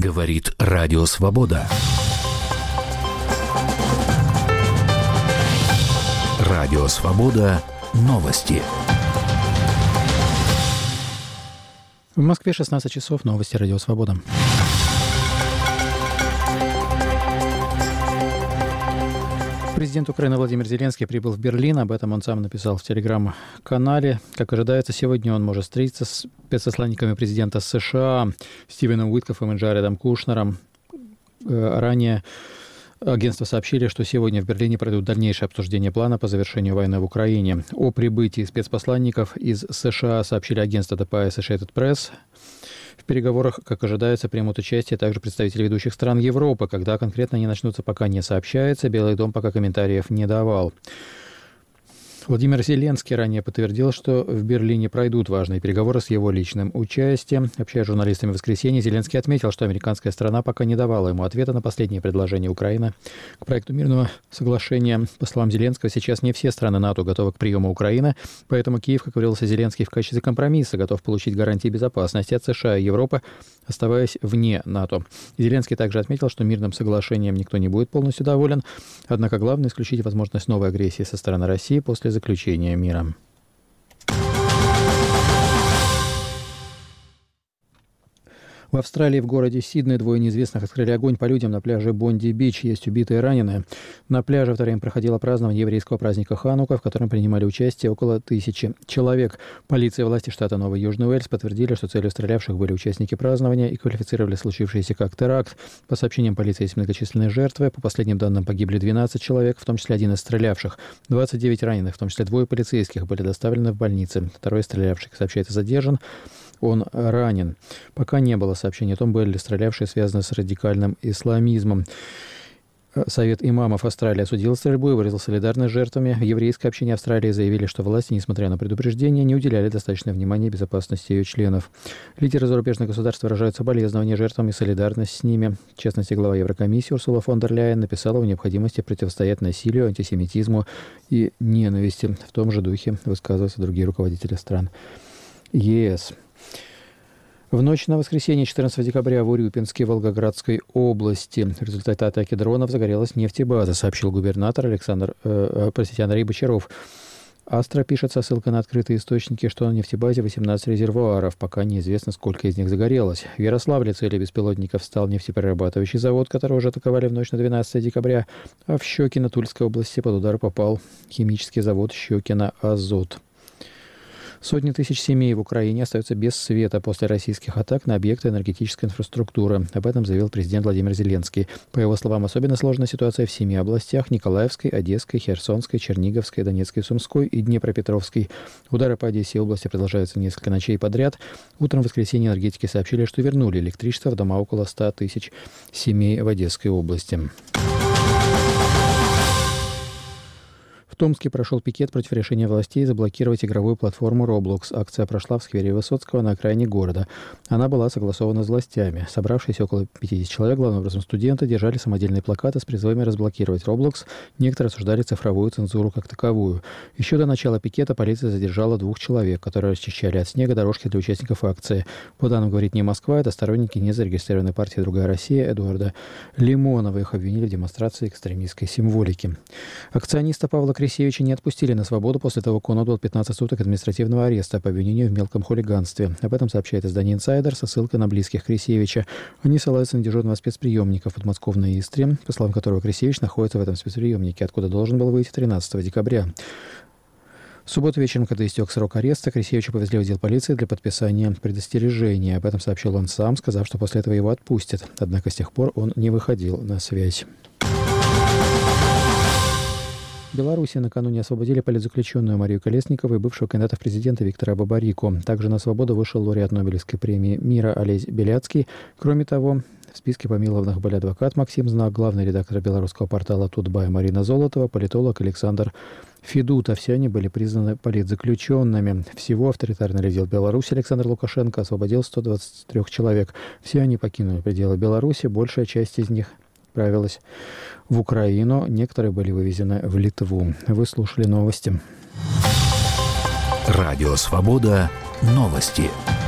Говорит Радио Свобода. Радио Свобода. Новости. В Москве 16 часов. Новости Радио Свобода. Президент Украины Владимир Зеленский прибыл в Берлин. Об этом он сам написал в телеграм-канале. Как ожидается, сегодня он может встретиться с спецпосланниками президента США Стивеном Уиткофом и Джаредом Кушнером. Ранее агентства сообщили, что сегодня в Берлине пройдут дальнейшие обсуждения плана по завершению войны в Украине. О прибытии спецпосланников из США сообщили агентство ДПА Associated Press. В переговорах, как ожидается, примут участие также представители ведущих стран Европы. Когда конкретно они начнутся, пока не сообщается. Белый дом пока комментариев не давал. Владимир Зеленский ранее подтвердил, что в Берлине пройдут важные переговоры с его личным участием. Общаясь с журналистами в воскресенье, Зеленский отметил, что американская сторона пока не давала ему ответа на последнее предложение Украины к проекту мирного соглашения. По словам Зеленского, сейчас не все страны НАТО готовы к приему Украины, поэтому Киев, как говорился Зеленский, в качестве компромисса готов получить гарантии безопасности от США и Европы, оставаясь вне НАТО. Зеленский также отметил, что мирным соглашением никто не будет полностью доволен, однако главное исключить возможность новой агрессии со стороны России после заключения мира. В Австралии в городе Сидней двое неизвестных открыли огонь по людям на пляже Бонди-Бич. Есть убитые и раненые. На пляже в то время проходило празднование еврейского праздника Ханука, в котором принимали участие около 1000 человек. Полиция и власти штата Новый Южный Уэльс подтвердили, что целью стрелявших были участники празднования и квалифицировали случившееся как теракт. По сообщениям полиции, есть многочисленные жертвы. По последним данным, погибли 12 человек, в том числе один из стрелявших. 29 раненых, в том числе 2 полицейских, были доставлены в больницы. Второй из стрелявших, сообщается, задержан. Он ранен. Пока не было сообщений о том, были ли стрелявшие связаны с радикальным исламизмом. Совет имамов Австралии осудил стрельбу и выразил солидарность с жертвами. Еврейское общение Австралии заявили, что власти, несмотря на предупреждения, не уделяли достаточное внимание безопасности ее членов. Лидеры зарубежных государств выражают соболезнования жертвам и солидарность с ними. В частности, глава Еврокомиссии Урсула фон дер Ляйен написала о необходимости противостоять насилию, антисемитизму и ненависти. В том же духе высказываются другие руководители стран ЕС. В ночь на воскресенье 14 декабря в Урюпинске Волгоградской области в результате атаки дронов загорелась нефтебаза, сообщил губернатор Андрей Бочаров. Астра пишет со ссылкой на открытые источники, что на нефтебазе 18 резервуаров. Пока неизвестно, сколько из них загорелось. В Ярославле целью беспилотников стал нефтеперерабатывающий завод, который уже атаковали в ночь на 12 декабря. А в Щекино Тульской области под удар попал химический завод Щекино Азот. Сотни тысяч семей в Украине остаются без света после российских атак на объекты энергетической инфраструктуры. Об этом заявил президент Владимир Зеленский. По его словам, особенно сложная ситуация в 7 областях – Николаевской, Одесской, Херсонской, Черниговской, Донецкой, Сумской и Днепропетровской. Удары по Одессе и области продолжаются несколько ночей подряд. Утром в воскресенье энергетики сообщили, что вернули электричество в дома около 100 тысяч семей в Одесской области. В Томске прошел пикет против решения властей заблокировать игровую платформу Roblox. Акция прошла в сквере Высоцкого на окраине города. Она была согласована с властями. Собравшиеся около 50 человек, главным образом студенты, держали самодельные плакаты с призывами разблокировать Roblox. Некоторые осуждали цифровую цензуру как таковую. Еще до начала пикета полиция задержала 2 человек, которые расчищали от снега дорожки для участников акции. По данным «Говорит не Москва», это сторонники незарегистрированной партии «Другая Россия» Эдуарда Лимонова. Их обвинили в демонстрации экстремистской символики. Акциониста Павла Крисевича не отпустили на свободу после того, как он отбыл 15 суток административного ареста по обвинению в мелком хулиганстве. Об этом сообщает издание «Инсайдер» со ссылкой на близких Крисевича. Они ссылаются на дежурного спецприемника в подмосковной Истре, по словам которого Крисевич находится в этом спецприемнике, откуда должен был выйти 13 декабря. В субботу вечером, когда истек срок ареста, Крисевича повезли в отдел полиции для подписания предостережения. Об этом сообщил он сам, сказав, что после этого его отпустят. Однако с тех пор он не выходил на связь. В Беларуси накануне освободили политзаключенную Марию Колесникову и бывшего кандидата в президенты Виктора Бабарику. Также на свободу вышел лауреат Нобелевской премии мира Олесь Беляцкий. Кроме того, в списке помилованных были адвокат Максим Знак, главный редактор белорусского портала «Тутбай» Марина Золотова, политолог Александр Федута. Все они были признаны политзаключенными. Всего авторитарный лидер Беларуси Александр Лукашенко освободил 123 человек. Все они покинули пределы Беларуси, большая часть из них отправилась в Украину, некоторые были вывезены в Литву. Вы слушали новости. Радио Свобода. Новости.